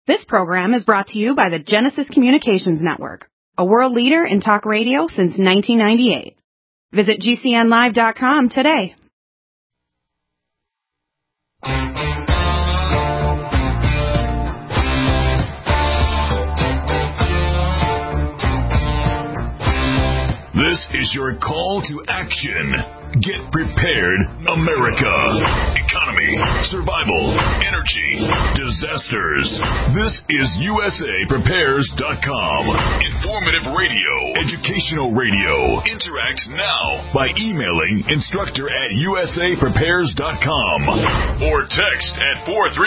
This program is brought to you by the Genesis Communications Network, a world leader in talk radio since 1998. Visit GCNlive.com today. This is your call to action. Get prepared, America. Economy, survival, energy, disasters. This is USAPrepares.com. Informative radio, educational radio. Interact now by emailing instructor@USAPrepares.com or text at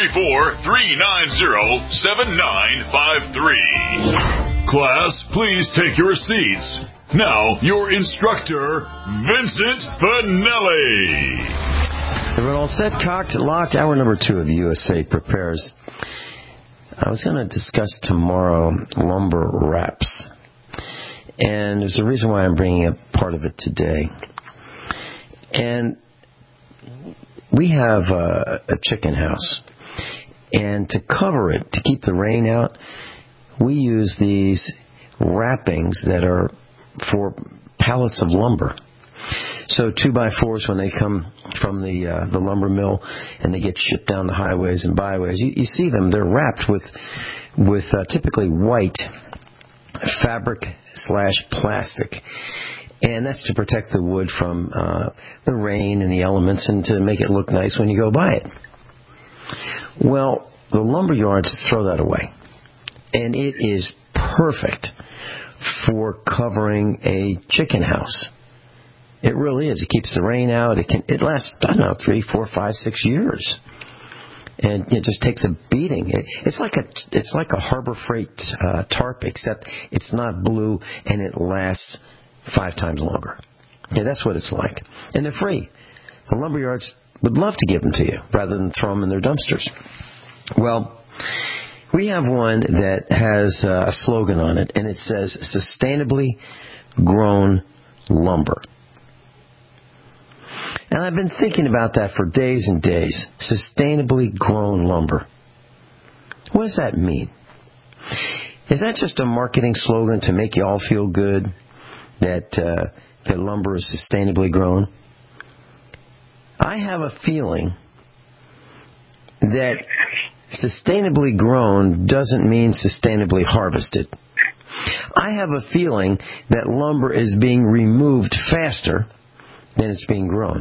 434-390-7953. Class, please take your seats. Now, your instructor, Vincent Finelli. Everyone all set, cocked, locked? Hour number 2 of USA Prepares. I was going to discuss tomorrow lumber wraps. And there's a reason why I'm bringing up part of it today. And we have a chicken house. And to cover it, to keep the rain out, we use these wrappings that are for pallets of lumber. So 2x4s, when they come from the lumber mill and they get shipped down the highways and byways, you see them. They're wrapped with typically white fabric/plastic, and that's to protect the wood from the rain and the elements and to make it look nice when you go by it. Well, the lumber yards throw that away, and it is perfect for covering a chicken house. It really is. It keeps the rain out. It lasts, 3, 4, 5, 6 years, and it just takes a beating. It's like a Harbor Freight tarp, except it's not blue and it lasts 5 times longer. Okay, that's what it's like, and they're free. The lumber yards would love to give them to you rather than throw them in their dumpsters. Well, we have one that has a slogan on it, and it says, sustainably grown lumber. And I've been thinking about that for days and days. Sustainably grown lumber. What does that mean? Is that just a marketing slogan to make you all feel good that lumber is sustainably grown? I have a feeling that sustainably grown doesn't mean sustainably harvested. I have a feeling that lumber is being removed faster than it's being grown.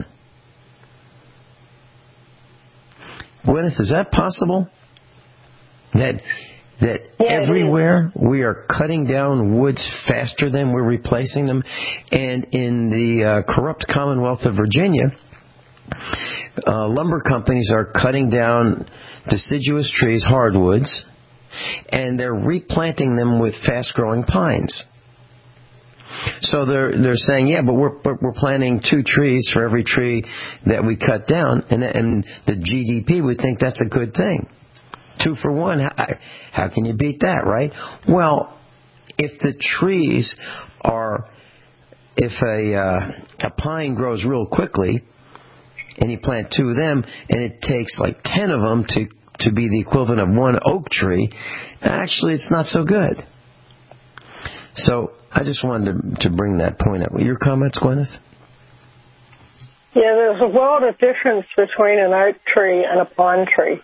Gwyneth, is that possible? That everywhere we are cutting down woods faster than we're replacing them, and in the corrupt Commonwealth of Virginia, lumber companies are cutting down deciduous trees, hardwoods, and they're replanting them with fast-growing pines. So they're saying, yeah, but we're planting 2 trees for every tree that we cut down, and the GDP would think that's a good thing. 2 for 1. How can you beat that, right? Well, if the trees if a pine grows real quickly, and you plant 2 of them, and it takes like 10 of them to be the equivalent of 1 oak tree, actually it's not so good. So I just wanted to bring that point up. Your comments, Gwyneth? Yeah, there's a world of difference between an oak tree and a pine tree.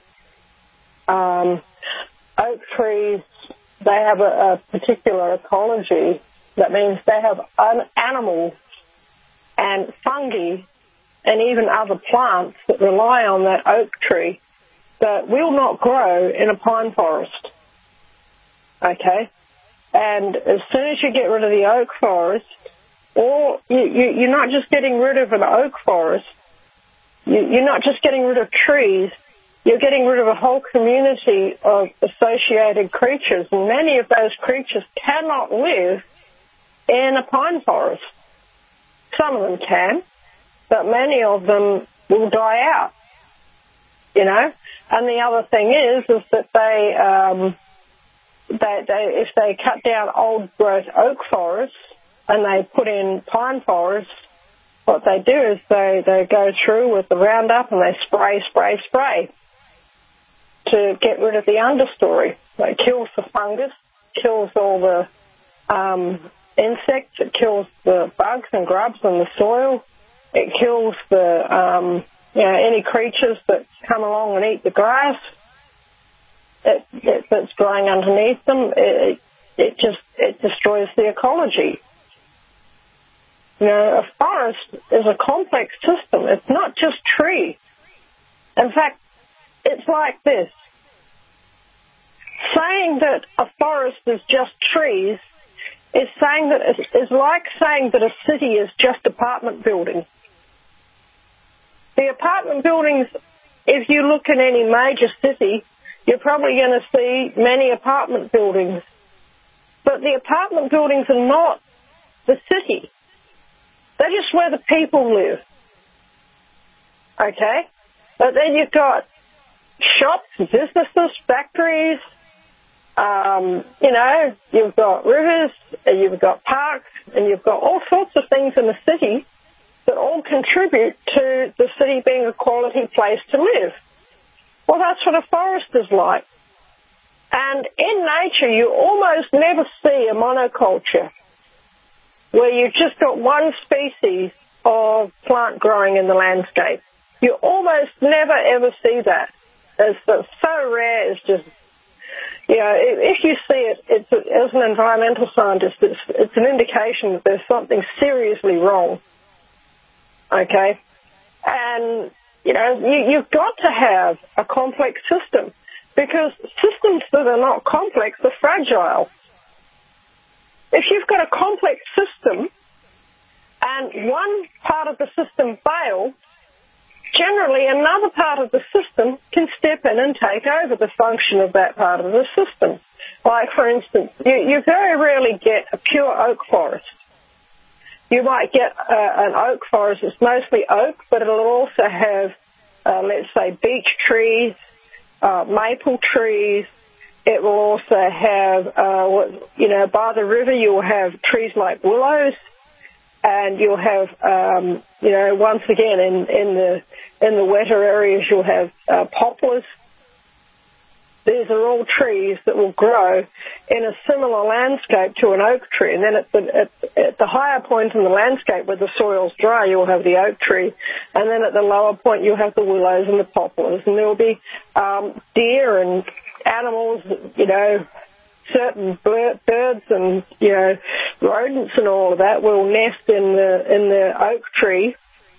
Oak trees, they have a particular ecology. That means they have animals and fungi and even other plants that rely on that oak tree that will not grow in a pine forest. Okay? And as soon as you get rid of the oak forest, or you're not just getting rid of an oak forest, you're not just getting rid of trees, you're getting rid of a whole community of associated creatures. And many of those creatures cannot live in a pine forest. Some of them can, but many of them will die out, you know. And the other thing is that if they cut down old growth oak forests and they put in pine forests, what they do is they go through with the Roundup and they spray. to get rid of the understory. It kills the fungus, kills all the insects, it kills the bugs and grubs in the soil, it kills the any creatures that come along and eat the grass that's growing underneath them. It destroys the ecology. A forest is a complex system. It's not just trees. In fact, it's like this. Saying that a forest is just trees is like saying that a city is just apartment buildings. The apartment buildings, if you look in any major city, you're probably going to see many apartment buildings. But the apartment buildings are not the city. They're just where the people live. Okay? But then you've got shops, businesses, factories, you've got rivers, and you've got parks, and you've got all sorts of things in the city that all contribute to the city being a quality place to live. Well, that's what a forest is like. And in nature, you almost never see a monoculture where you've just got one species of plant growing in the landscape. You almost never ever see that. It's so rare. It's just, if you see it, as an environmental scientist, it's an indication that there's something seriously wrong. Okay? And, you've got to have a complex system, because systems that are not complex are fragile. If you've got a complex system and one part of the system fails, generally another part of the system can step in and take over the function of that part of the system. Like, for instance, you very rarely get a pure oak forest. You might get an oak forest that's mostly oak, but it'll also have, let's say, beech trees, maple trees. It will also have, by the river you'll have trees like willows, and you'll have, once again in the wetter areas you'll have poplars. These are all trees that will grow in a similar landscape to an oak tree. And then at the higher point in the landscape where the soil's dry, you'll have the oak tree. And then at the lower point, you'll have the willows and the poplars. And there will be deer and animals, certain birds and, rodents and all of that will nest in the oak tree.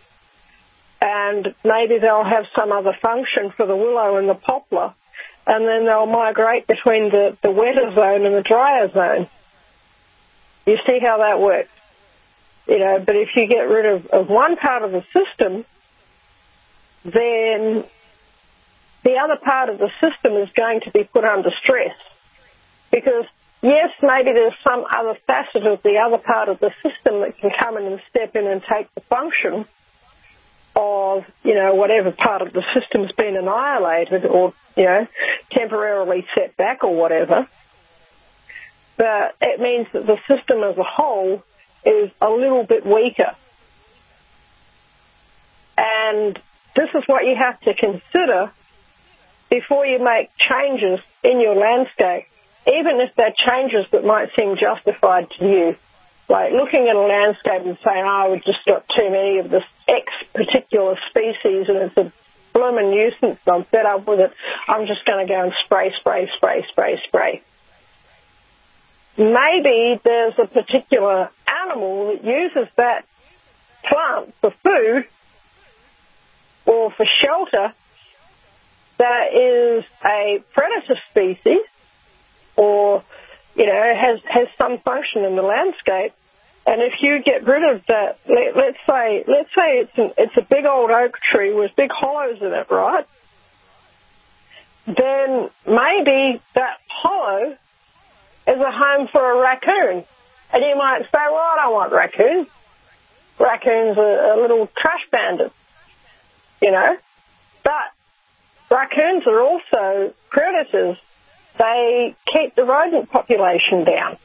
And maybe they'll have some other function for the willow and the poplar. And then they'll migrate between the wetter zone and the drier zone. You see how that works? But if you get rid of one part of the system, then the other part of the system is going to be put under stress. Because, yes, maybe there's some other facet of the other part of the system that can come in and step in and take the function of, whatever part of the system's been annihilated or, temporarily set back or whatever. But it means that the system as a whole is a little bit weaker. And this is what you have to consider before you make changes in your landscape, even if they're changes that might seem justified to you. Like looking at a landscape and saying, we've just got too many of this X particular species and it's a blooming nuisance, I'm fed up with it, I'm just going to go and spray. Maybe there's a particular animal that uses that plant for food or for shelter that is a predator species or has some function in the landscape, and if you get rid of that, let's say it's a big old oak tree with big hollows in it, right? Then maybe that hollow is a home for a raccoon, and you might say, well, I don't want raccoons. Raccoons are little trash bandits, But raccoons are also predators. They keep the rodent population down.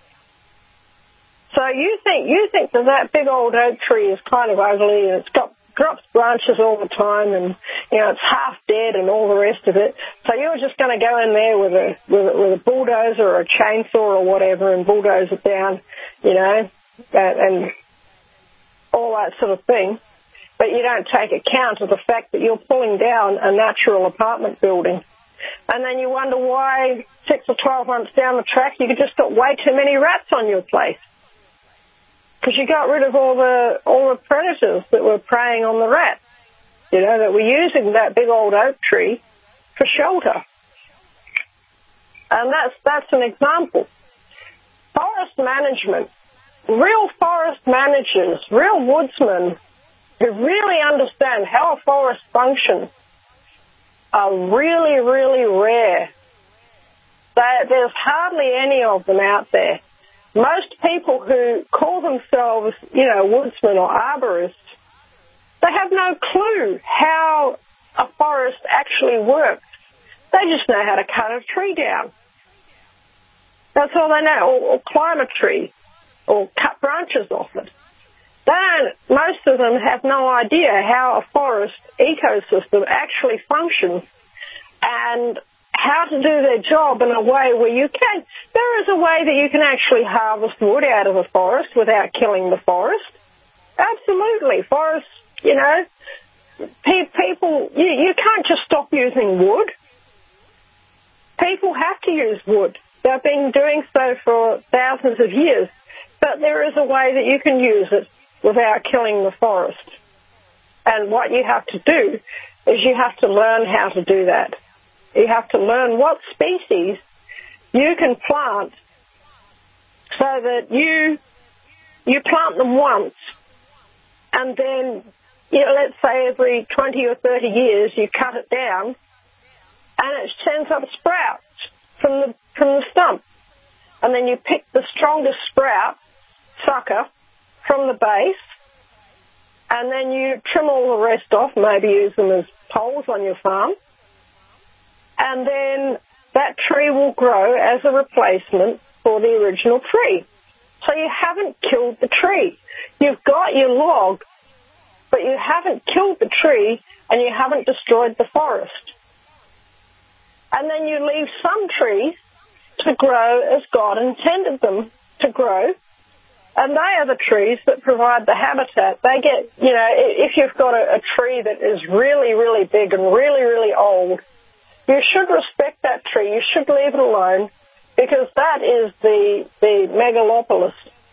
So you think that big old oak tree is kind of ugly and it's got drops branches all the time, and it's half dead and all the rest of it. So you're just going to go in there with a bulldozer or a chainsaw or whatever and bulldoze it down, and all that sort of thing. But you don't take account of the fact that you're pulling down a natural apartment building. And then you wonder why 6 or 12 months down the track you just got way too many rats on your place. Because you got rid of all the predators that were preying on the rats, that were using that big old oak tree for shelter. And that's an example. Forest management, real forest managers, real woodsmen who really understand how a forest functions are really, really rare. There's hardly any of them out there. Most people who call themselves, woodsmen or arborists, they have no clue how a forest actually works. They just know how to cut a tree down. That's all they know, or climb a tree, or cut branches off it. Most of them have no idea how a forest ecosystem actually functions and how to do their job in a way where you can. There is a way that you can actually harvest wood out of a forest without killing the forest. Absolutely. Forests, people, you can't just stop using wood. People have to use wood. They've been doing so for thousands of years. But there is a way that you can use it without killing the forest. And what you have to do is you have to learn how to do that. You have to learn what species you can plant so that you plant them once, and then, let's say every 20 or 30 years you cut it down, and it sends up sprouts from the stump. And then you pick the strongest sprout, sucker, from the base, and then you trim all the rest off, maybe use them as poles on your farm, and then that tree will grow as a replacement for the original tree. So you haven't killed the tree. You've got your log, but you haven't killed the tree and you haven't destroyed the forest. And then you leave some trees to grow as God intended them to grow, and they are the trees that provide the habitat. They get, if you've got a tree that is really, really big and really, really old, you should respect that tree. You should leave it alone, because that is the megalopolis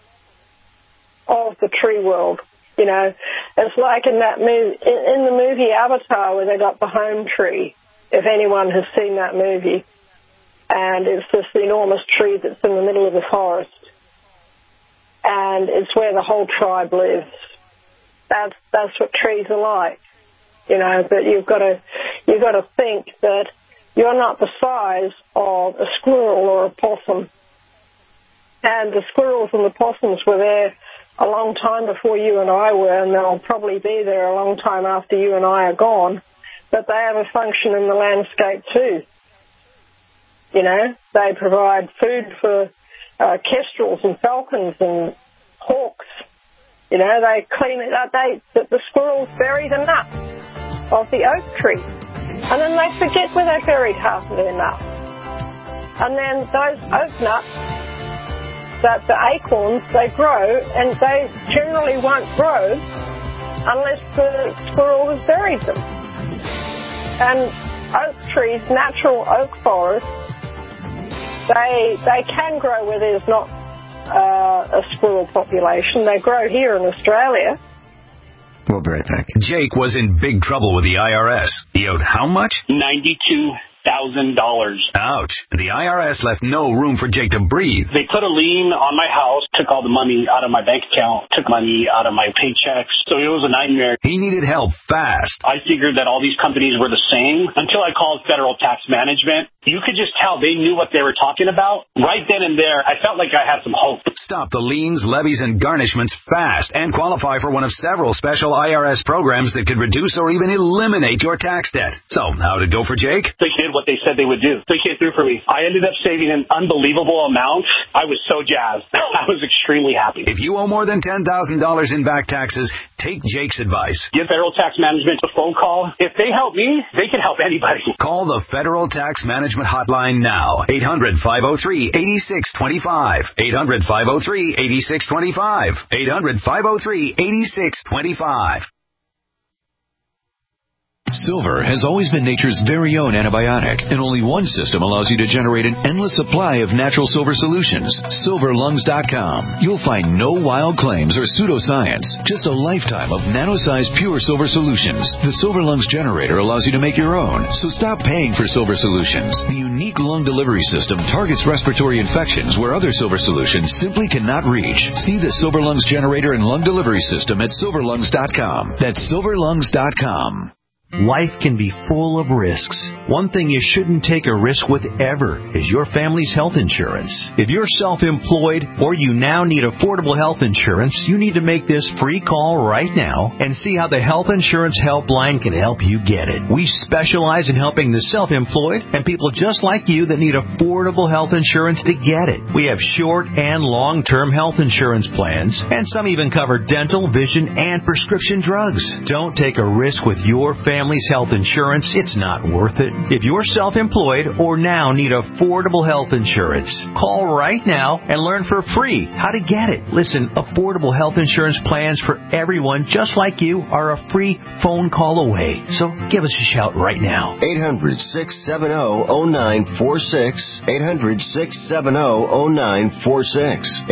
of the tree world. It's like in the movie Avatar, where they got the home tree, if anyone has seen that movie. And it's this enormous tree that's in the middle of the forest. And it's where the whole tribe lives. That's what trees are like. But you've got to think that you're not the size of a squirrel or a possum. And the squirrels and the possums were there a long time before you and I were, and they'll probably be there a long time after you and I are gone. But they have a function in the landscape too. They provide food for kestrels and falcons and hawks. They clean it up. The squirrels bury the nuts of the oak tree. And then they forget where they buried half of their nuts. And then those oak nuts, the acorns, they grow, and they generally won't grow unless the squirrel has buried them. And oak trees, natural oak forests, they can grow where there's not a squirrel population. They grow here in Australia. We'll be right back. Jake was in big trouble with the IRS. He owed how much? $92,000. Ouch. The IRS left no room for Jake to breathe. They put a lien on my house, took all the money out of my bank account, took money out of my paychecks. So it was a nightmare. He needed help fast. I figured that all these companies were the same until I called Federal Tax Management. You could just tell they knew what they were talking about. Right then and there, I felt like I had some hope. Stop the liens, levies, and garnishments fast and qualify for one of several special IRS programs that could reduce or even eliminate your tax debt. So, how did it go for Jake? They did what they said they would do. They came through for me. I ended up saving an unbelievable amount. I was so jazzed. I was extremely happy. If you owe more than $10,000 in back taxes, take Jake's advice. Give Federal Tax Management a phone call. If they help me, they can help anybody. Call the Federal Tax Management Hotline now. 800-503-8625. 800-503-8625. 800-503-8625. Silver has always been nature's very own antibiotic, and only one system allows you to generate an endless supply of natural silver solutions. SilverLungs.com. You'll find no wild claims or pseudoscience, just a lifetime of nano-sized pure silver solutions. The Silver Lungs generator allows you to make your own, so stop paying for silver solutions. The unique lung delivery system targets respiratory infections where other silver solutions simply cannot reach. See the Silver Lungs generator and lung delivery system at SilverLungs.com. That's SilverLungs.com. Life can be full of risks. One thing you shouldn't take a risk with ever is your family's health insurance. If you're self-employed or you now need affordable health insurance, you need to make this free call right now and see how the Health Insurance Helpline can help you get it. We specialize in helping the self-employed and people just like you that need affordable health insurance to get it. We have short and long-term health insurance plans, and some even cover dental, vision, and prescription drugs. Don't take a risk with your family's health insurance. It's not worth it. If you're self-employed or now need affordable health insurance, call right now and learn for free how to get it. Listen, affordable health insurance plans for everyone just like you are a free phone call away. So give us a shout right now. 800-670-0946. 800-670-0946.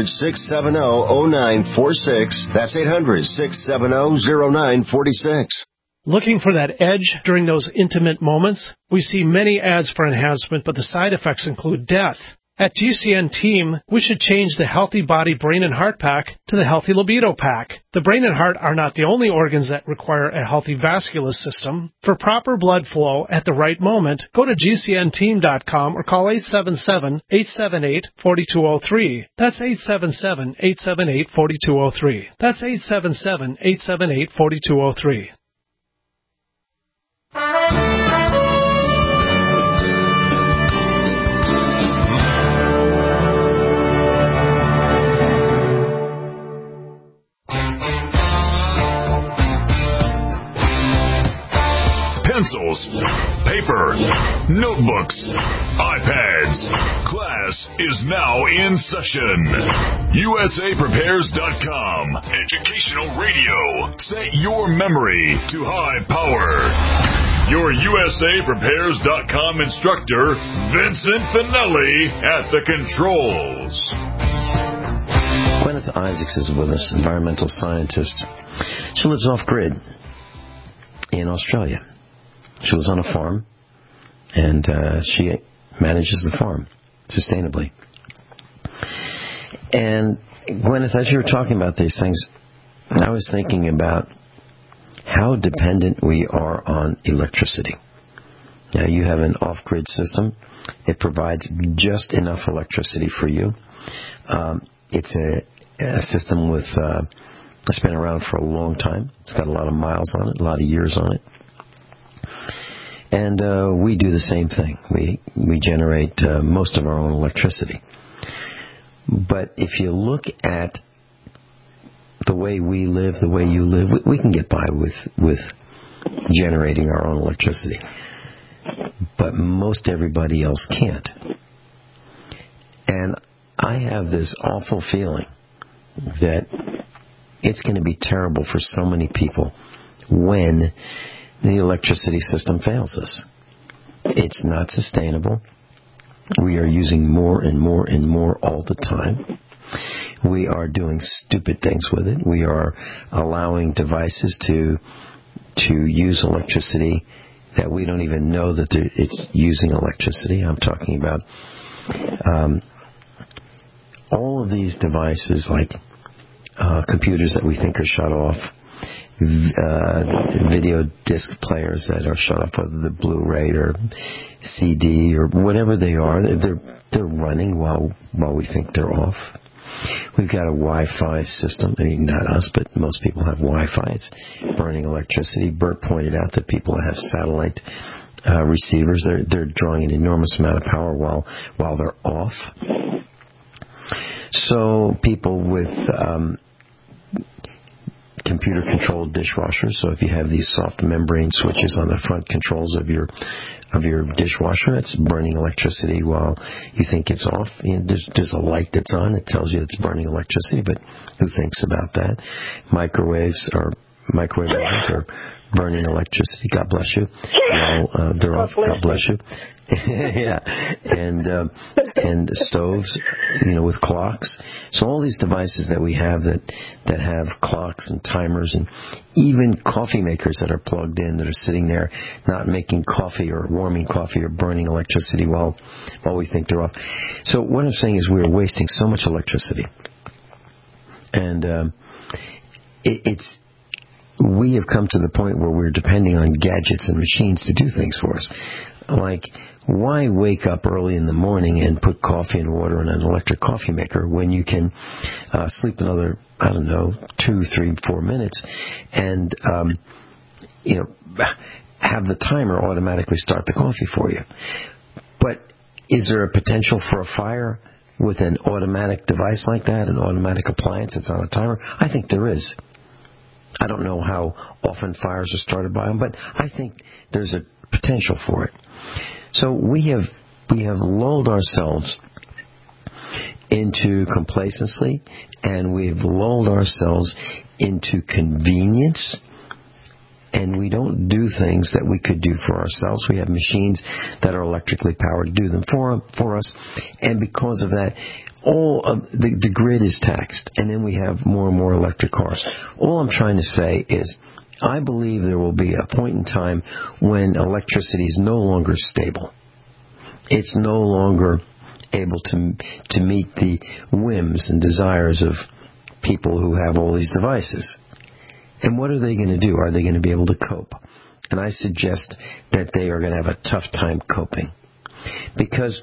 800-670-0946. That's 800-670-0946. Looking for that edge during those intimate moments? We see many ads for enhancement, but the side effects include death. At GCN Team, we should change the Healthy Body Brain and Heart Pack to the Healthy Libido Pack. The brain and heart are not the only organs that require a healthy vascular system. For proper blood flow at the right moment, go to GCNteam.com or call 877-878-4203. That's 877-878-4203. That's 877-878-4203. Pencils, paper, notebooks, iPads. Class is now in session. USAPrepares.com. Educational radio. Set your memory to high power. Your USAPrepares.com instructor, Vincent Finelli, at the controls. Gwyneth Isaacs is with us, environmental scientist. She lives off-grid in Australia. She lives on a farm, and she manages the farm sustainably. And Gwyneth, as you were talking about these things, I was thinking about how dependent we are on electricity. Now, you have an off-grid system. It provides just enough electricity for you. It's a system with it's been around for a long time. It's got a lot of miles on it, a lot of years on it. And we do the same thing. We generate most of our own electricity. But if you look at the way we live, the way you live, we can get by with generating our own electricity. But most everybody else can't. And I have this awful feeling that it's going to be terrible for so many people when the electricity system fails us. It's not sustainable. We are using more and more and more all the time. We are doing stupid things with it. We are allowing devices to use electricity that we don't even know that it's using electricity. I'm talking about all of these devices like computers that we think are shut off, video disc players that are shut off, whether they're Blu-ray or CD or whatever they are. They're running while we think they're off. We've got a Wi-Fi system. I mean, not us, but most people have Wi-Fi. It's burning electricity. Bert pointed out that people have satellite receivers. They're drawing an enormous amount of power while they're off. So people with computer-controlled dishwasher. So if you have these soft membrane switches on the front controls of your dishwasher, it's burning electricity while you think it's off. There's a light that's on. It tells you it's burning electricity, but who thinks about that? Microwave ovens are burning electricity. God bless you. Well, they're off. God bless you. Yeah, and stoves, with clocks. So all these devices that we have that have clocks and timers, and even coffee makers that are plugged in, that are sitting there not making coffee or warming coffee or burning electricity while we think they're off. So what I'm saying is we're wasting so much electricity, and we have come to the point where we're depending on gadgets and machines to do things for us. Like, why wake up early in the morning and put coffee and water in an electric coffee maker when you can sleep another, 2, 3, 4 minutes and, have the timer automatically start the coffee for you? But is there a potential for a fire with an automatic device like that, an automatic appliance that's on a timer? I think there is. I don't know how often fires are started by them, but I think there's a potential for it. So we have lulled ourselves into complacency, and we've lulled ourselves into convenience, and we don't do things that we could do for ourselves. We have machines that are electrically powered to do them for us, and because of that, all of the grid is taxed, and then we have more and more electric cars. All I'm trying to say is, I believe there will be a point in time when electricity is no longer stable. It's no longer able to meet the whims and desires of people who have all these devices. And what are they going to do? Are they going to be able to cope? And I suggest that they are going to have a tough time coping. Because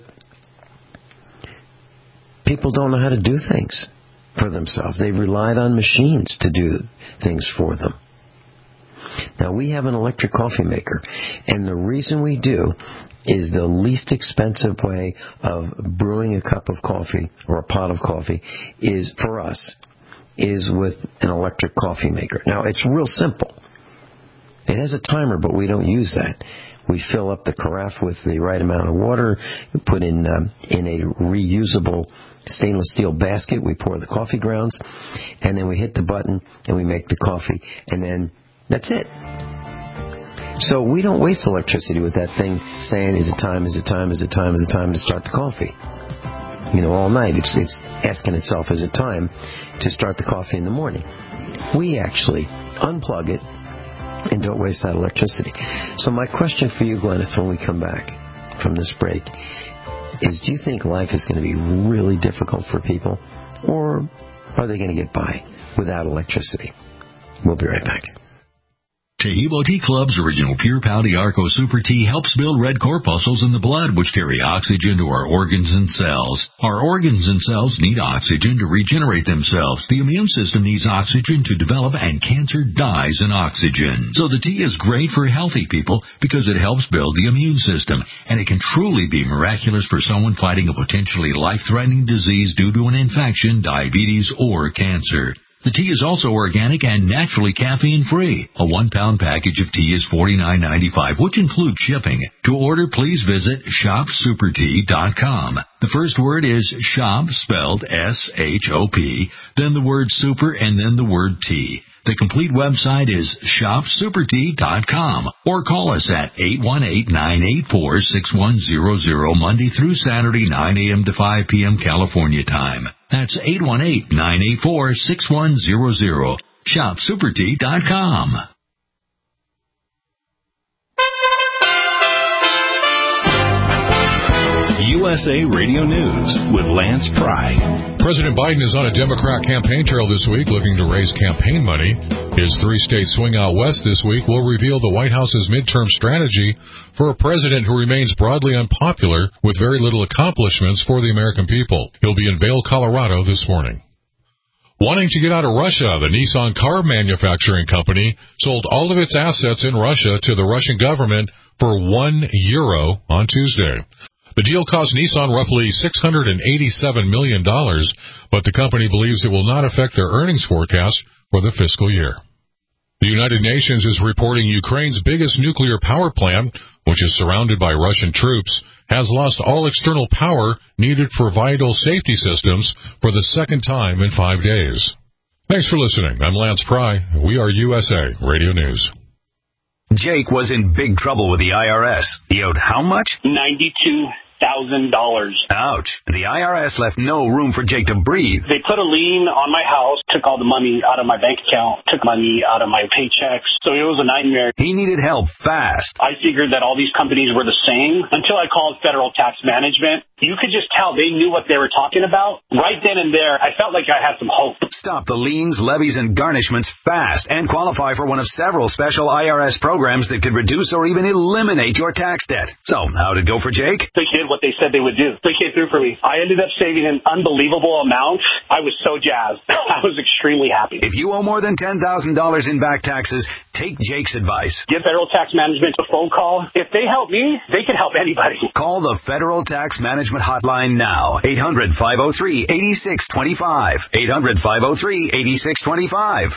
people don't know how to do things for themselves. They've relied on machines to do things for them. Now, we have an electric coffee maker, and the reason we do is the least expensive way of brewing a cup of coffee or a pot of coffee is with an electric coffee maker. Now, it's real simple. It has a timer, but we don't use that. We fill up the carafe with the right amount of water, put in a reusable stainless steel basket. We pour the coffee grounds, and then we hit the button, and we make the coffee, and then that's it. So we don't waste electricity with that thing saying, is it time to start the coffee? All night. It's asking itself, is it time to start the coffee in the morning? We actually unplug it and don't waste that electricity. So my question for you, Gwyneth, when we come back from this break is, do you think life is going to be really difficult for people, or are they going to get by without electricity? We'll be right back. Taheebo Tea Club's original Pure Pau Arco Super Tea helps build red corpuscles in the blood, which carry oxygen to our organs and cells. Our organs and cells need oxygen to regenerate themselves. The immune system needs oxygen to develop, and cancer dies in oxygen. So the tea is great for healthy people because it helps build the immune system, and it can truly be miraculous for someone fighting a potentially life-threatening disease due to an infection, diabetes, or cancer. The tea is also organic and naturally caffeine-free. A 1-pound package of tea is $49.95, which includes shipping. To order, please visit shopsupertea.com. The first word is shop, spelled S-H-O-P, then the word super, and then the word tea. The complete website is shopsupertea.com, or call us at 818-984-6100, Monday through Saturday, 9 a.m. to 5 p.m. California time. That's 818-984-6100. shopsupertea.com. USA Radio News with Lance Pry. President Biden is on a Democrat campaign trail this week looking to raise campaign money. His 3-state swing out west this week will reveal the White House's midterm strategy for a president who remains broadly unpopular with very little accomplishments for the American people. He'll be in Vail, Colorado this morning. Wanting to get out of Russia, the Nissan car manufacturing company sold all of its assets in Russia to the Russian government for €1 on Tuesday. The deal cost Nissan roughly $687 million, but the company believes it will not affect their earnings forecast for the fiscal year. The United Nations is reporting Ukraine's biggest nuclear power plant, which is surrounded by Russian troops, has lost all external power needed for vital safety systems for the second time in 5 days. Thanks for listening. I'm Lance Pry. We are USA Radio News. Jake was in big trouble with the IRS. He owed how much? $92,000. Ouch. The IRS left no room for Jake to breathe. They put a lien on my house, took all the money out of my bank account, took money out of my paychecks. So it was a nightmare. He needed help fast. I figured that all these companies were the same until I called Federal Tax Management. You could just tell they knew what they were talking about. Right then and there, I felt like I had some hope. Stop the liens, levies, and garnishments fast and qualify for one of several special IRS programs that could reduce or even eliminate your tax debt. So, how did it go for Jake? They did what they said they would do. They came through for me. I ended up saving an unbelievable amount. I was so jazzed. I was extremely happy. If you owe more than $10,000 in back taxes, take Jake's advice. Give Federal Tax Management a phone call. If they help me, they can help anybody. Call the Federal Tax Management hotline now. 800-503-8625. 800-503-8625.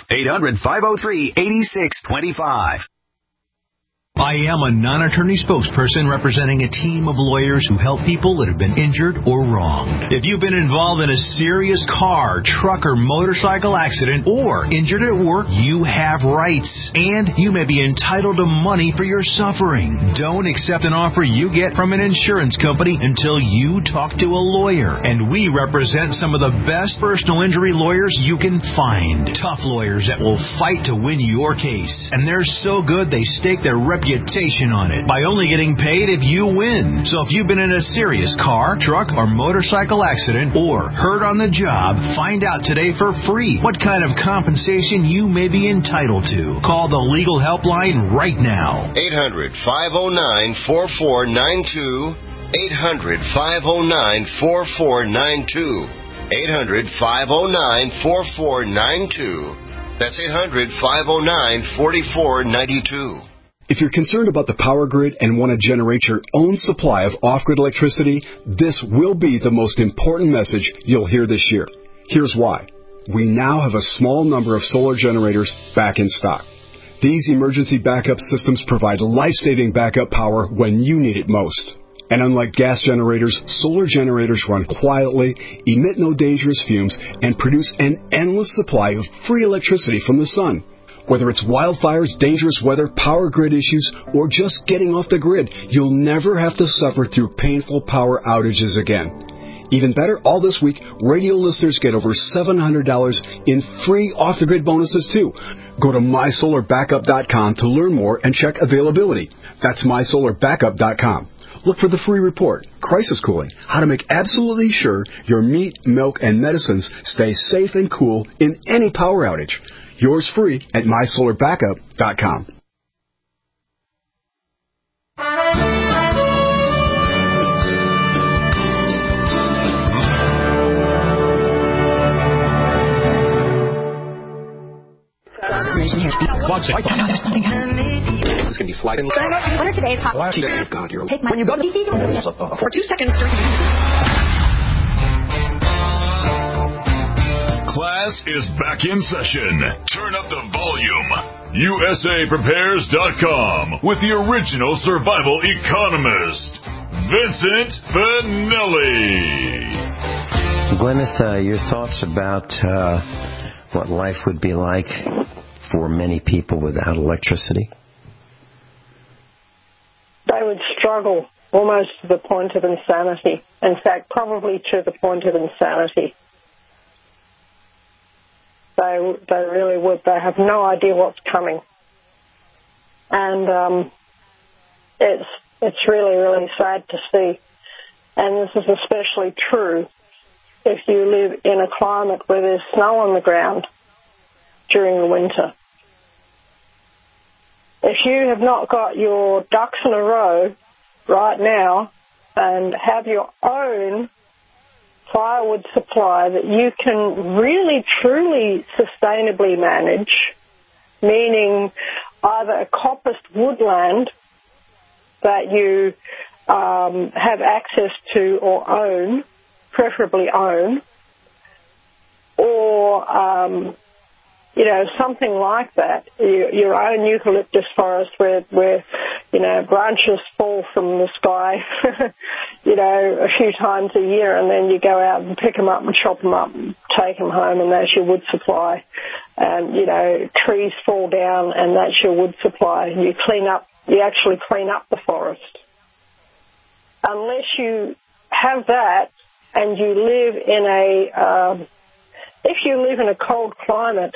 800-503-8625. I am a non-attorney spokesperson representing a team of lawyers who help people that have been injured or wronged. If you've been involved in a serious car, truck, or motorcycle accident or injured at work, you have rights, and you may be entitled to money for your suffering. Don't accept an offer you get from an insurance company until you talk to a lawyer, and we represent some of the best personal injury lawyers you can find. Tough lawyers that will fight to win your case, and they're so good they stake their reputation on it by only getting paid if you win. So if you've been in a serious car, truck, or motorcycle accident or hurt on the job, find out today for free what kind of compensation you may be entitled to. Call the legal helpline right now. 800-509-4492. 800-509-4492. 800-509-4492. That's 800-509-4492. If you're concerned about the power grid and want to generate your own supply of off-grid electricity, this will be the most important message you'll hear this year. Here's why. We now have a small number of solar generators back in stock. These emergency backup systems provide life-saving backup power when you need it most. And unlike gas generators, solar generators run quietly, emit no dangerous fumes, and produce an endless supply of free electricity from the sun. Whether it's wildfires, dangerous weather, power grid issues, or just getting off the grid, you'll never have to suffer through painful power outages again. Even better, all this week, radio listeners get over $700 in free off-the-grid bonuses, too. Go to mysolarbackup.com to learn more and check availability. That's mysolarbackup.com. Look for the free report, Crisis Cooling, how to make absolutely sure your meat, milk, and medicines stay safe and cool in any power outage. Yours free at mysolarbackup.com. There's something happening. It's going to be sliding. What are today's hot? Oh, God, you're... Take my... When you go to... For 2 seconds... Class is back in session. Turn up the volume. USAPrepares.com with the original survival economist, Vincent Finelli. Gwyneth, your thoughts about what life would be like for many people without electricity? They would struggle almost to the point of insanity. In fact, probably to the point of insanity. They really would. They have no idea what's coming. And it's really, really sad to see. And this is especially true if you live in a climate where there's snow on the ground during the winter. If you have not got your ducks in a row right now and have your own firewood supply that you can really, truly sustainably manage, meaning either a coppiced woodland that you have access to or own, preferably own, or something like that, your own eucalyptus forest where branches fall from the sky, a few times a year, and then you go out and pick them up and chop them up and take them home, and that's your wood supply. And, trees fall down, and that's your wood supply. You actually clean up the forest. Unless you have that and you live in if you live in a cold climate,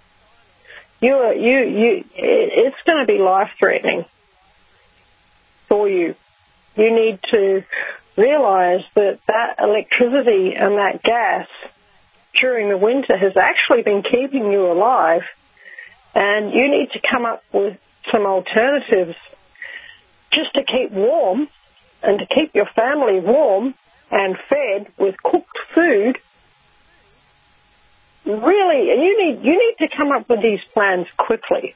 it's going to be life-threatening for you. You need to realize that electricity and that gas during the winter has actually been keeping you alive, and you need to come up with some alternatives just to keep warm and to keep your family warm and fed with cooked food. Really, you need to come up with these plans quickly.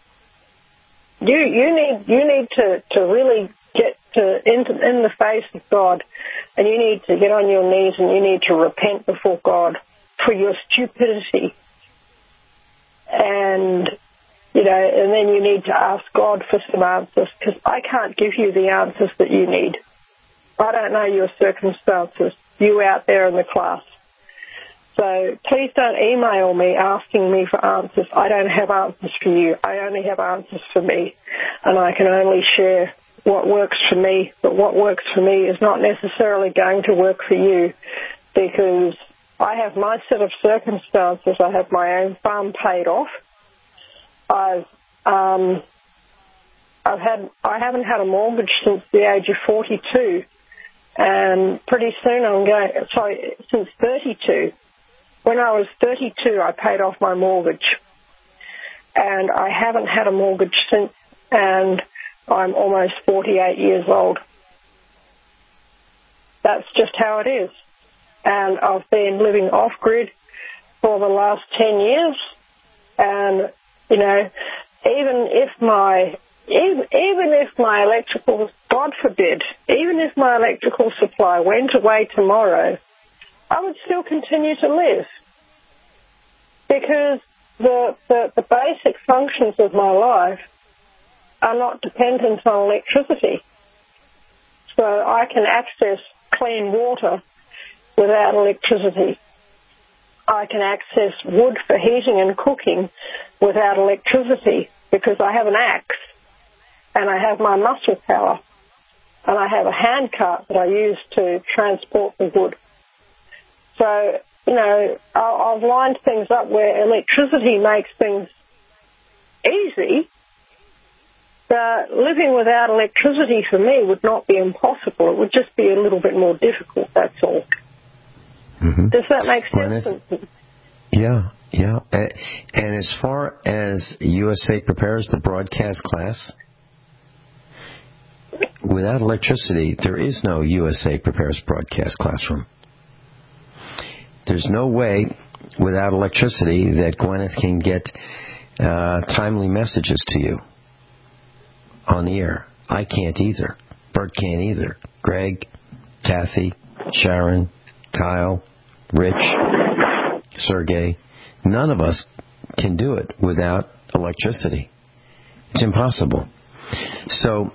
You need to really get in the face of God, and you need to get on your knees and you need to repent before God for your stupidity. And then you need to ask God for some answers, because I can't give you the answers that you need. I don't know your circumstances, you out there in the class. So please don't email me asking me for answers. I don't have answers for you. I only have answers for me, and I can only share what works for me. But what works for me is not necessarily going to work for you, because I have my set of circumstances. I have my own farm paid off. I haven't had a mortgage since the age of 42, and pretty soon since 32. When I was 32, I paid off my mortgage, and I haven't had a mortgage since, and I'm almost 48 years old. That's just how it is. And I've been living off-grid for the last 10 years, and, even if my electrical, God forbid, even if my electrical supply went away tomorrow, I would still continue to live, because the basic functions of my life are not dependent on electricity. So I can access clean water without electricity. I can access wood for heating and cooking without electricity, because I have an axe and I have my muscle power and I have a hand cart that I use to transport the wood. So, I've lined things up where electricity makes things easy, but living without electricity for me would not be impossible. It would just be a little bit more difficult, that's all. Mm-hmm. Does that make sense? Yeah. And as far as USA Prepares, the broadcast class, without electricity, there is no USA Prepares broadcast classroom. There's no way without electricity that Gwyneth can get timely messages to you on the air. I can't either. Bert can't either. Greg, Kathy, Sharon, Kyle, Rich, Sergey, none of us can do it without electricity. It's impossible. So,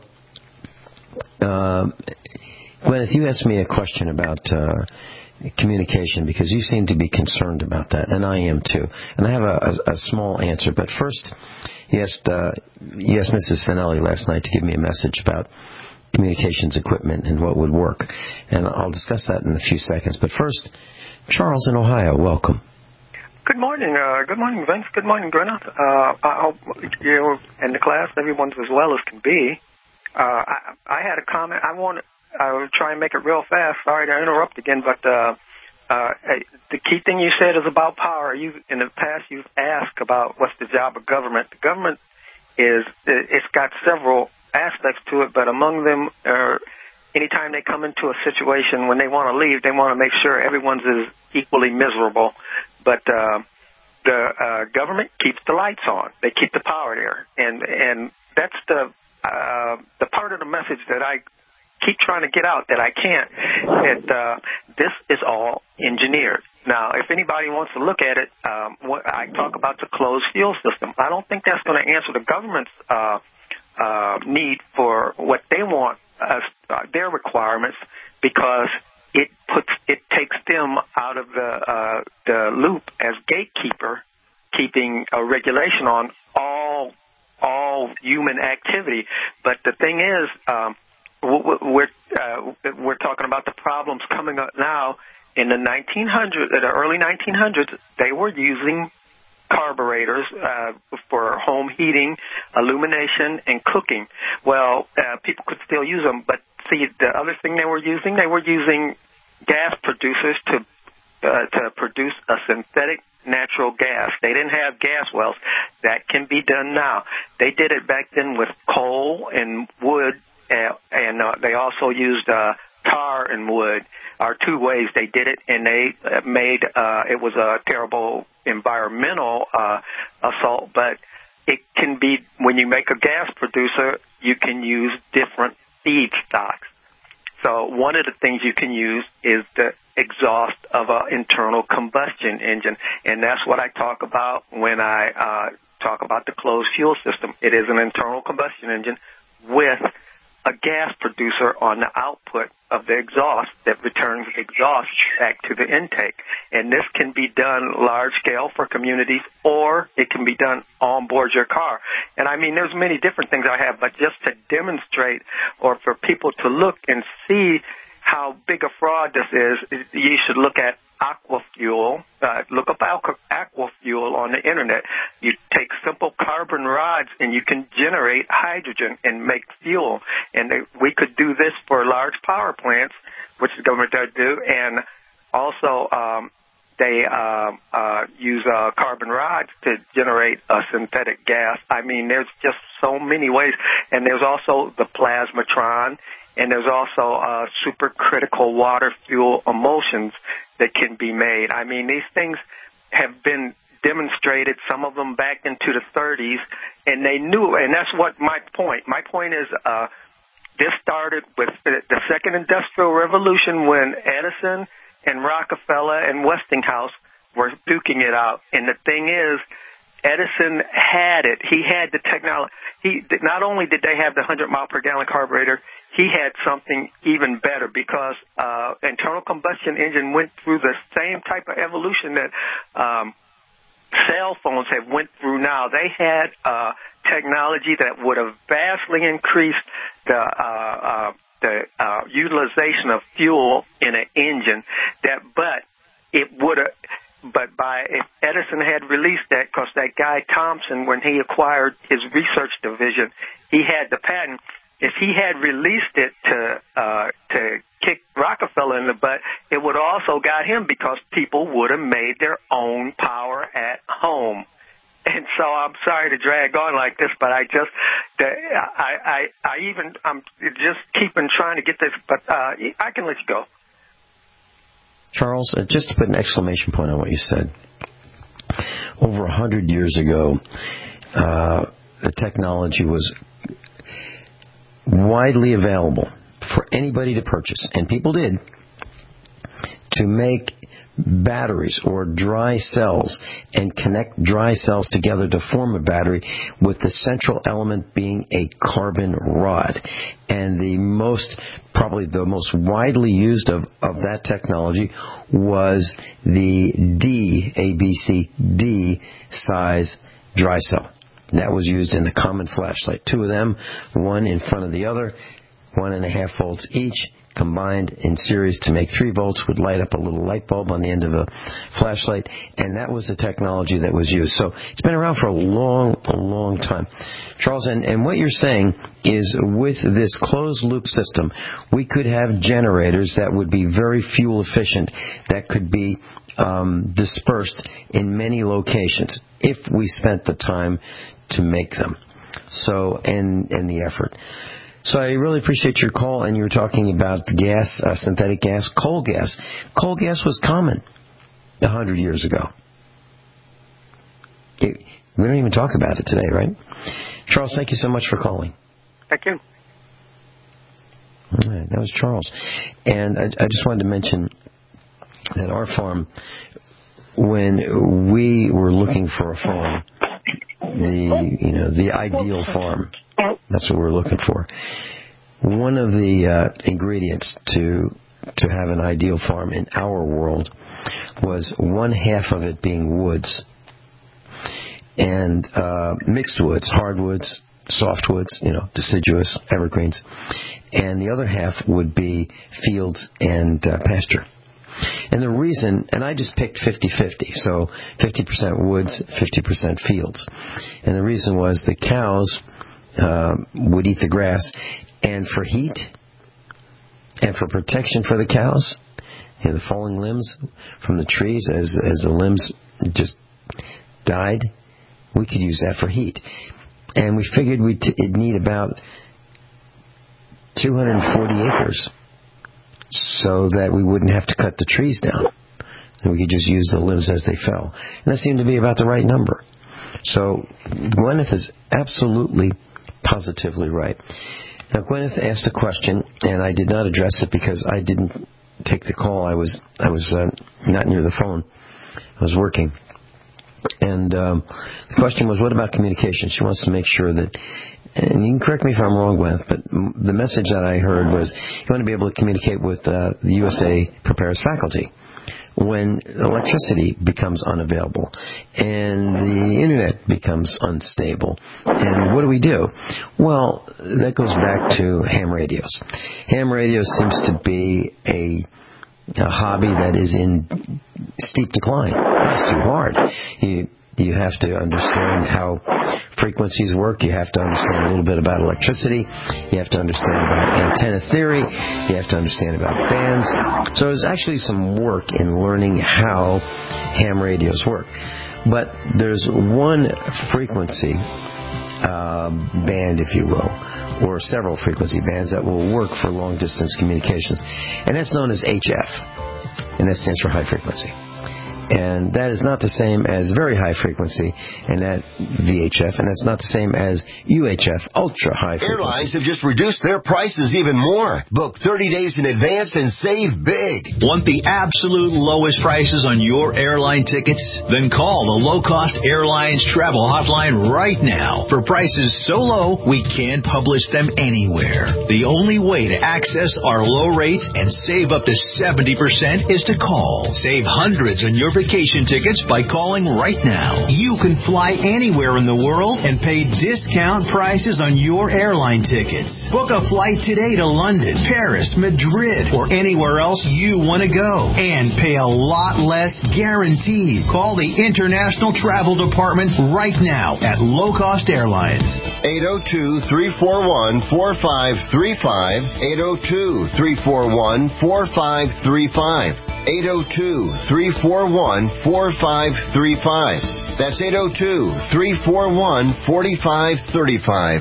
Gwyneth, you asked me a question about communication, because you seem to be concerned about that, and I am too. And I have a small answer, but first, you asked Mrs. Finelli last night to give me a message about communications equipment and what would work, and I'll discuss that in a few seconds. But first, Charles in Ohio, welcome. Good morning. Good morning, Vince. Good morning, Gwyneth. I hope you and the class, everyone's as well as can be. I had a comment. I will try and make it real fast. Sorry to interrupt again, but the key thing you said is about power. In the past, you've asked about what's the job of government. The government it's got several aspects to it, but among them are anytime they come into a situation when they want to leave, they want to make sure everyone's is equally miserable. But the government keeps the lights on. They keep the power there, and that's the part of the message that I keep trying to get out that I can't, that this is all engineered. Now, if anybody wants to look at it, what I talk about the closed fuel system. I don't think that's going to answer the government's need for what they want, their requirements, because it takes them out of the loop as gatekeeper, keeping a regulation on all human activity. But the thing is, we're talking about the problems coming up now. In the early 1900s, they were using carburetors for home heating, illumination, and cooking. Well, people could still use them, but see, the other thing they were using gas producers to produce a synthetic natural gas. They didn't have gas wells. That can be done now. They did it back then with coal and wood, and they also used tar and wood. Are two ways they did it, and they made it was a terrible environmental assault, but it can be, when you make a gas producer, you can use different feedstocks. So one of the things you can use is the exhaust of an internal combustion engine, and that's what I talk about when I talk about the closed fuel system. It is an internal combustion engine with a gas producer on the output of the exhaust that returns exhaust back to the intake. And this can be done large scale for communities, or it can be done on board your car. And I mean, there's many different things I have, but just to demonstrate or for people to look and see how big a fraud this is, you should look at Aquafuel. Look up Aquafuel on the internet. You take simple carbon rods and you can generate hydrogen and make fuel. And we could do this for large power plants, which the government does do. And also, they use carbon rods to generate a synthetic gas. I mean, there's just so many ways. And there's also the plasmatron. And there's also supercritical water fuel emulsions that can be made. I mean, these things have been demonstrated, some of them back into the 30s, and they knew, and that's what my point. My point is this started with the Second Industrial Revolution when Edison and Rockefeller and Westinghouse were duking it out. And the thing is, Edison had it. He had the technology. Not only did they have the 100-mile-per-gallon carburetor, he had something even better, because internal combustion engine went through the same type of evolution that cell phones have went through now. They had technology that would have vastly increased the utilization of fuel in an engine. If Edison had released that, because that guy Thomson, when he acquired his research division, he had the patent. If he had released it to kick Rockefeller in the butt, it would also got him, because people would have made their own power at home. And so I'm sorry to drag on like this, but I'm just keeping trying to get this, but I can let you go. Charles, just to put an exclamation point on what you said, over 100 years ago, the technology was widely available for anybody to purchase, and people did, to make batteries or dry cells and connect dry cells together to form a battery, with the central element being a carbon rod. And probably the most widely used of that technology was the D size dry cell. That was used in the common flashlight. Two of them, one in front of the other, 1.5 volts each, combined in series to make 3 volts, would light up a little light bulb on the end of a flashlight, and that was the technology that was used. So it's been around for a long time. Charles, and what you're saying is, with this closed loop system, we could have generators that would be very fuel efficient, that could be dispersed in many locations if we spent the time to make them. So, and the effort. So I really appreciate your call, and you were talking about gas, synthetic gas, coal gas. Coal gas was common 100 years ago. We don't even talk about it today, right? Charles, thank you so much for calling. Thank you. All right, that was Charles. And I just wanted to mention that our farm, when we were looking for a farm, the ideal farm, that's what we're looking for. One of the ingredients to have an ideal farm in our world was 1/2 of it being woods, and mixed woods, hardwoods, softwoods, deciduous, evergreens, and the other half would be fields and pasture. And the reason, and I just picked 50-50, so 50% woods, 50% fields. And the reason was the cows would eat the grass, and for heat and for protection for the cows, the falling limbs from the trees as the limbs just died, we could use that for heat. And we figured it'd need about 240 acres so that we wouldn't have to cut the trees down. And we could just use the limbs as they fell. And that seemed to be about the right number. So Gwyneth is absolutely, positively right. Now, Gwyneth asked a question, and I did not address it because I didn't take the call. I was not near the phone. I was working. And the question was, what about communication? She wants to make sure that, and you can correct me if I'm wrong, Gwyneth, but the message that I heard was you want to be able to communicate with the USA Prepares faculty when electricity becomes unavailable and the internet becomes unstable. And what do? Well, that goes back to ham radios. Ham radio seems to be a hobby that is in steep decline. It's too hard. You have to understand how frequencies work. You have to understand a little bit about electricity. You have to understand about antenna theory. You have to understand about bands. So there's actually some work in learning how ham radios work. But there's one frequency band, if you will, or several frequency bands that will work for long-distance communications. And that's known as HF, and that stands for high frequency. And that is not the same as very high frequency, and that VHF, and that's not the same as UHF, ultra high frequency. Airlines have just reduced their prices even more. Book 30 days in advance and save big. Want the absolute lowest prices on your airline tickets? Then call the Low Cost Airlines Travel Hotline right now. For prices so low, we can't publish them anywhere. The only way to access our low rates and save up to 70% is to call. Save hundreds on your vacation tickets by calling right now. You can fly anywhere in the world and pay discount prices on your airline tickets. Book a flight today to London, Paris, Madrid, or anywhere else you want to go and pay a lot less guaranteed. Call the International Travel Department right now at Low Cost Airlines. 802-341-4535. 802-341-4535. 802-341-4535. That's 802-341-4535.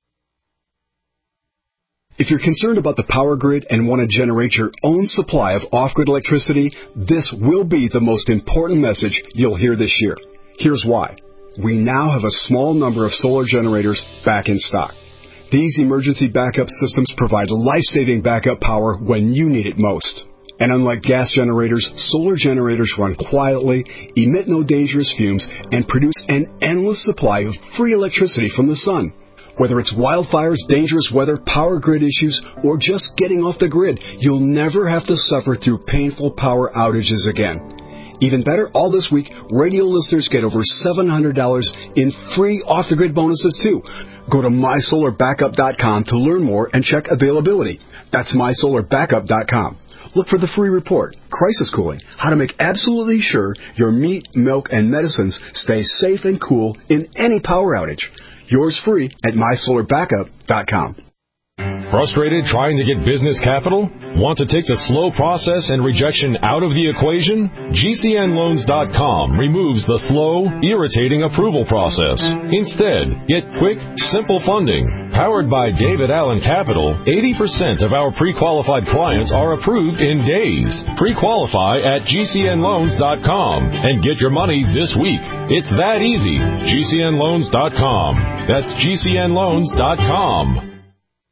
If you're concerned about the power grid and want to generate your own supply of off-grid electricity, this will be the most important message you'll hear this year. Here's why. We now have a small number of solar generators back in stock. These emergency backup systems provide life-saving backup power when you need it most. And unlike gas generators, solar generators run quietly, emit no dangerous fumes, and produce an endless supply of free electricity from the sun. Whether it's wildfires, dangerous weather, power grid issues, or just getting off the grid, you'll never have to suffer through painful power outages again. Even better, all this week, radio listeners get over $700 in free off-the-grid bonuses, too. Go to mysolarbackup.com to learn more and check availability. That's mysolarbackup.com. Look for the free report, Crisis Cooling, how to make absolutely sure your meat, milk, and medicines stay safe and cool in any power outage. Yours free at mysolarbackup.com. Frustrated trying to get business capital? Want to take the slow process and rejection out of the equation? GCNloans.com removes the slow, irritating approval process. Instead, get quick, simple funding. Powered by David Allen Capital, 80% of our pre-qualified clients are approved in days. Pre-qualify at GCNloans.com and get your money this week. It's that easy. GCNloans.com. That's GCNloans.com.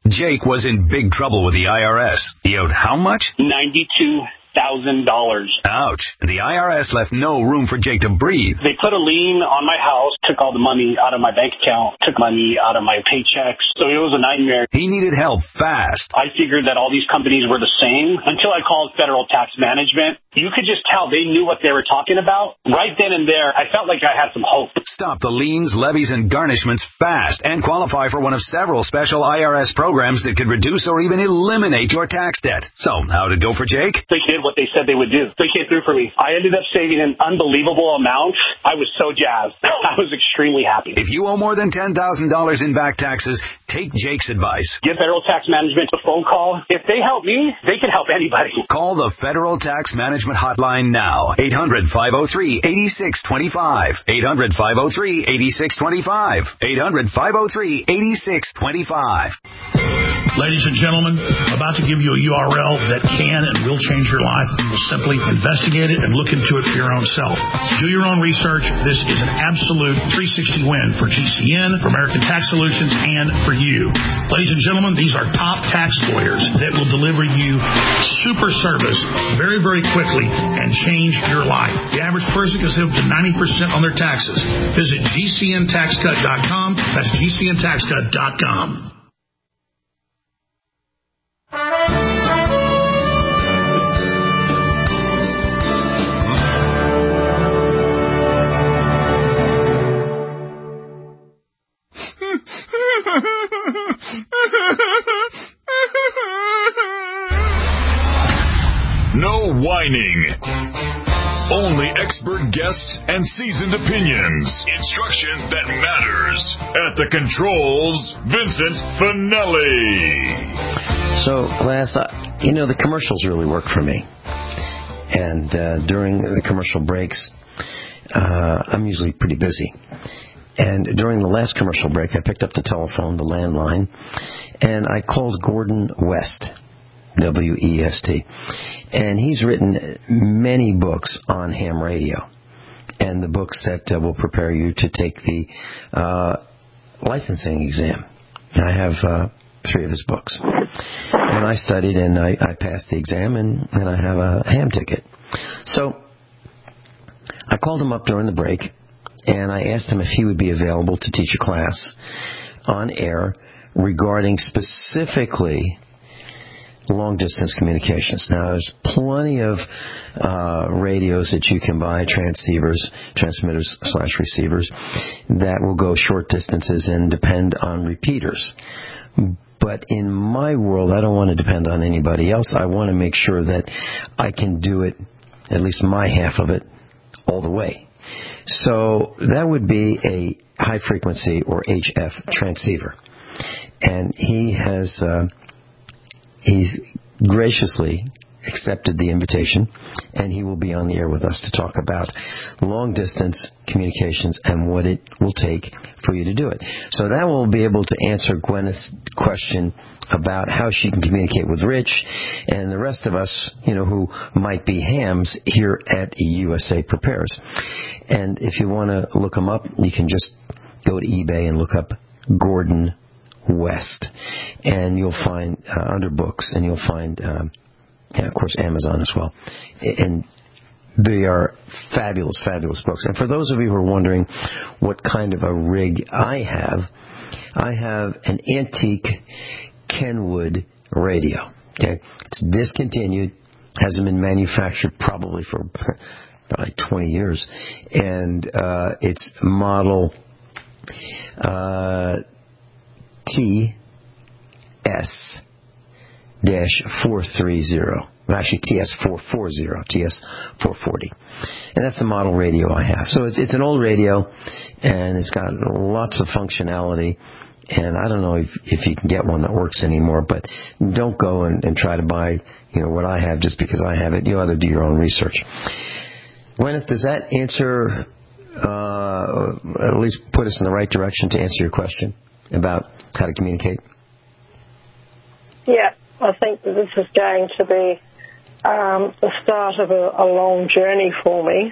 Jake was in big trouble with the IRS. He owed how much? $92,000. Ouch. And the IRS left no room for Jake to breathe. They put a lien on my house, took all the money out of my bank account, took money out of my paychecks. So it was a nightmare. He needed help fast. I figured that all these companies were the same until I called Federal Tax Management. You could just tell they knew what they were talking about. Right then and there, I felt like I had some hope. Stop the liens, levies, and garnishments fast and qualify for one of several special IRS programs that could reduce or even eliminate your tax debt. So, how'd it go for Jake? They did what they said they would do. They came through for me. I ended up saving an unbelievable amount. I was so jazzed. I was extremely happy. If you owe more than $10,000 in back taxes, take Jake's advice. Give Federal Tax Management a phone call. If they help me, they can help anybody. Call the Federal Tax Management Hotline now. 800-503-8625. 800-503-8625. 800-503-8625. Ladies and gentlemen, about to give you a URL that can and will change your life. You will simply investigate it and look into it for your own self. Do your own research. This is an absolute 360 win for GCN, for American Tax Solutions, and for you. Ladies and gentlemen, these are top tax lawyers that will deliver you super service very, very quickly and change your life. The average person can save up to 90% on their taxes. Visit GCNTaxCut.com. That's GCNTaxCut.com. No whining. Only expert guests and seasoned opinions. Instruction that matters. At the controls, Vincent Finelli. So, class, the commercials really work for me. And during the commercial breaks, I'm usually pretty busy. And during the last commercial break, I picked up the telephone, the landline, and I called Gordon West, W-E-S-T. And he's written many books on ham radio, and the books that will prepare you to take the licensing exam. I have 3 of his books. And I studied, and I passed the exam, and I have a ham ticket. So I called him up during the break, and I asked him if he would be available to teach a class on air regarding specifically long-distance communications. Now, there's plenty of radios that you can buy, transmitters/receivers, that will go short distances and depend on repeaters. But in my world, I don't want to depend on anybody else. I want to make sure that I can do it, at least my half of it, all the way. So that would be a high-frequency or HF transceiver. And he's graciously accepted the invitation, and he will be on the air with us to talk about long-distance communications and what it will take for you to do it. So that will be able to answer Gwyneth's question about how she can communicate with Rich and the rest of us, who might be hams here at USA Prepares. And if you want to look them up, you can just go to eBay and look up Gordon West, and you'll find under books, and you'll find, of course, Amazon as well. And they are fabulous, fabulous books. And for those of you who are wondering what kind of a rig I have an antique Kenwood radio. Okay, it's discontinued, hasn't been manufactured probably for 20 years, and it's model TS-430. Actually, TS-440, TS-440. And that's the model radio I have. So it's an old radio, and it's got lots of functionality. And I don't know if you can get one that works anymore, but don't go and try to buy, what I have just because I have it. You ought to do your own research. Gwyneth, does that answer, at least put us in the right direction to answer your question about how to communicate? Yeah, I think that this is going to be the start of a long journey for me.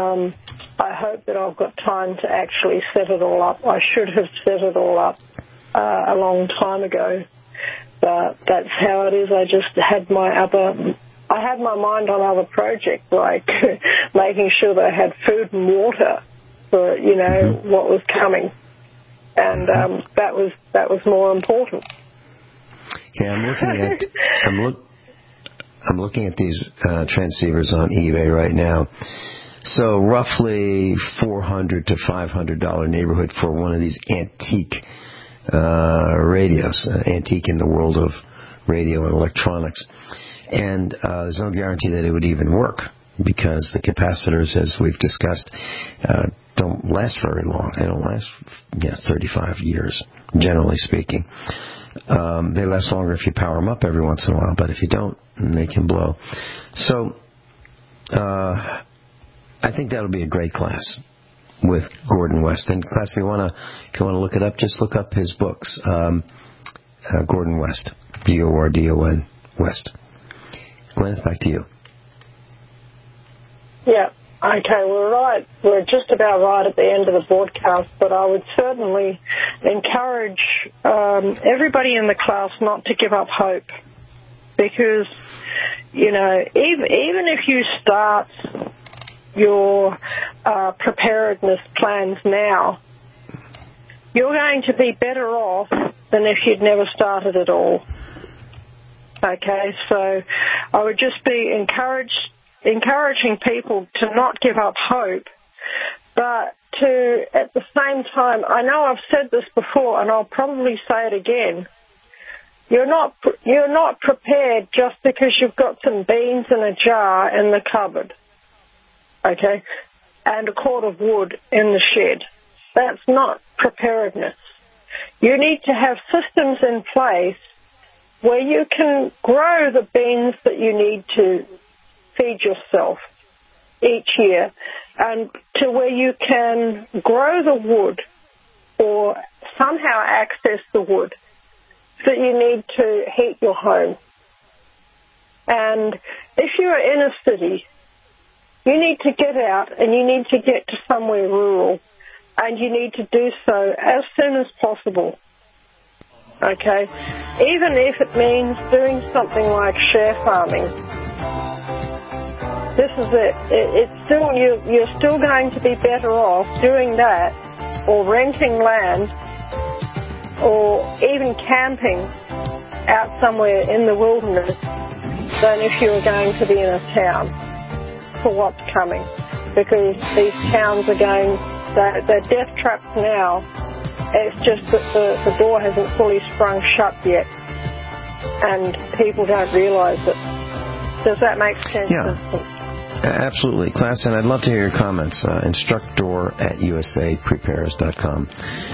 I hope that I've got time to actually set it all up. I should have set it all up a long time ago. But that's how it is. I just had I had my mind on other projects, like making sure that I had food and water for, what was coming. And that was more important. Okay, I'm looking at these transceivers on eBay right now. So roughly $400 to $500 neighborhood for one of these antique radios, antique in the world of radio and electronics. And there's no guarantee that it would even work, because the capacitors, as we've discussed, don't last very long. They don't last 35 years, generally speaking. They last longer if you power them up every once in a while, but if you don't, they can blow. So I think that'll be a great class with Gordon West. And class, if you want to look it up, just look up his books. Gordon West, Gordon West. Gwyneth, back to you. Yeah. Okay, we're just about right at the end of the broadcast, but I would certainly encourage everybody in the class not to give up hope, because, even if you start your preparedness plans now, you're going to be better off than if you'd never started at all. Okay, so I would just be encouraging people to not give up hope, but to, at the same time, I know I've said this before and I'll probably say it again, you're not prepared just because you've got some beans in a jar in the cupboard, okay, and a cord of wood in the shed. That's not preparedness. You need to have systems in place where you can grow the beans that you need to feed yourself each year, and to where you can grow the wood or somehow access the wood that you need to heat your home. And if you're in a city, you need to get out and you need to get to somewhere rural, and you need to do so as soon as possible. Okay? Even if it means doing something like share farming. This is it. It's still, you're still going to be better off doing that, or renting land, or even camping out somewhere in the wilderness, than if you were going to be in a town for what's coming. Because these towns are they're death traps now. It's just that the door hasn't fully sprung shut yet, and people don't realize it. Does that make sense? Yeah. Absolutely. Class, and I'd love to hear your comments. Instructor@usaprepares.com.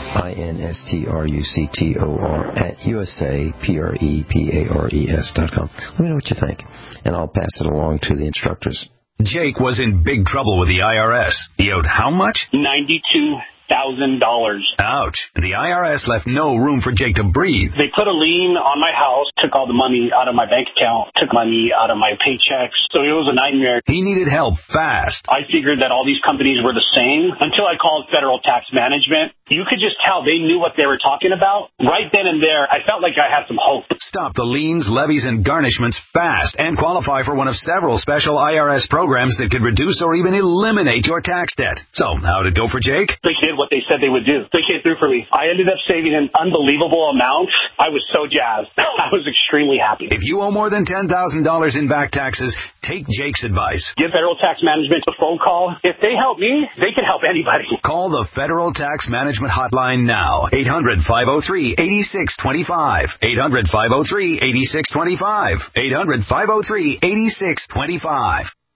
INSTRUCTOR@usaprepares.com. Let me know what you think, and I'll pass it along to the instructors. Jake was in big trouble with the IRS. He owed how much? $92,000. Ouch. The IRS left no room for Jake to breathe. They put a lien on my house, took all the money out of my bank account, took money out of my paychecks. So it was a nightmare. He needed help fast. I figured that all these companies were the same until I called Federal Tax Management. You could just tell they knew what they were talking about. Right then and there, I felt like I had some hope. Stop the liens, levies, and garnishments fast and qualify for one of several special IRS programs that could reduce or even eliminate your tax debt. So, how'd it go for Jake? They did what they said they would do. They came through for me. I ended up saving an unbelievable amount. I was so jazzed. I was extremely happy. If you owe more than $10,000 in back taxes, take Jake's advice. Give Federal Tax Management a phone call. If they help me, they can help anybody. Call the Federal Tax Management hotline now. 800-503-8625. 800-503-8625. 800-503-8625.